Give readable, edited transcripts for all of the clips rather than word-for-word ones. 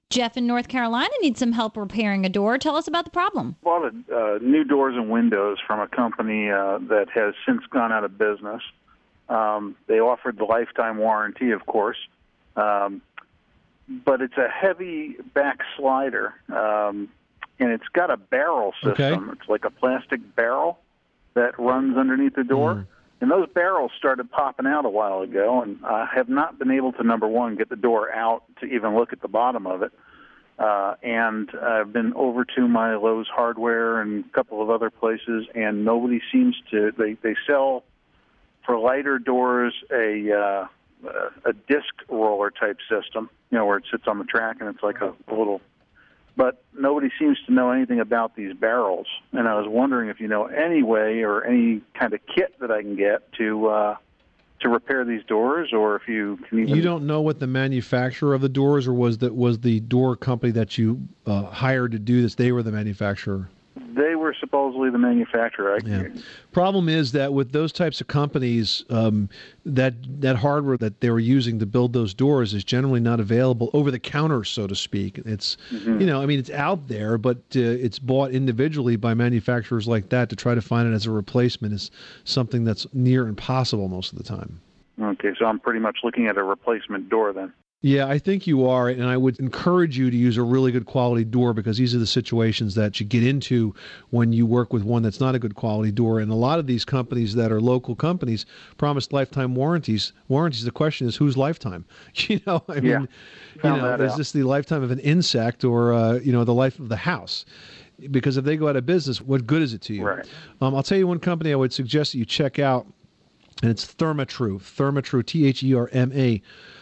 Jeff in North Carolina needs some help repairing a door. Tell us about the problem. Bought new doors and windows from a company that has since gone out of business. They offered the lifetime warranty, of course, but it's a heavy back slider, and it's got a barrel system. Okay. It's like a plastic barrel that runs underneath the door. And those barrels started popping out a while ago, and I have not been able to, number one, get the door out to even look at the bottom of it. And I've been over to my Lowe's Hardware and a couple of other places, and nobody seems to. They sell for lighter doors a disc roller type system, where it sits on the track and it's like a little. But nobody seems to know anything about these barrels, and I was wondering if you know any way or any kind of kit that I can get to repair these doors, or if you can even... You don't know what the manufacturer of the doors, or was the door company that you hired to do this, they were the manufacturer? They were supposedly the manufacturer. Problem is that with those types of companies, that hardware that they were using to build those doors is generally not available over the counter, so to speak. It's it's out there, but it's bought individually by manufacturers like that. To try to find it as a replacement is something that's near impossible most of the time. Okay, so I'm pretty much looking at a replacement door then. Yeah, I think you are, and I would encourage you to use a really good quality door, because these are the situations that you get into when you work with one that's not a good quality door. And a lot of these companies that are local companies promise lifetime warranties. The question is, whose lifetime? Is this the lifetime of an insect, or the life of the house? Because if they go out of business, what good is it to you? Right. I'll tell you one company I would suggest that you check out, and it's Therma-Tru. Therma-Tru, THERMA.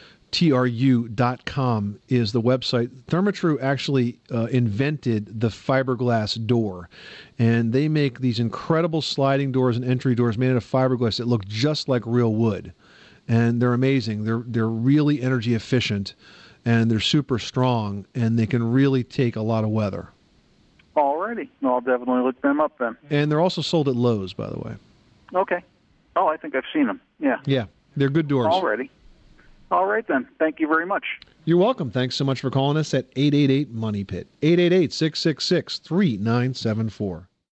TRU.com is the website. Therma-Tru actually invented the fiberglass door, and they make these incredible sliding doors and entry doors made out of fiberglass that look just like real wood, and they're amazing. They're really energy efficient, and they're super strong, and they can really take a lot of weather. Alrighty, I'll definitely look them up then. And they're also sold at Lowe's, by the way. Okay. Oh, I think I've seen them. Yeah. Yeah, they're good doors. Alrighty. All right, then. Thank you very much. You're welcome. Thanks so much for calling us at 888-MONEY-PIT, 888-666-3974.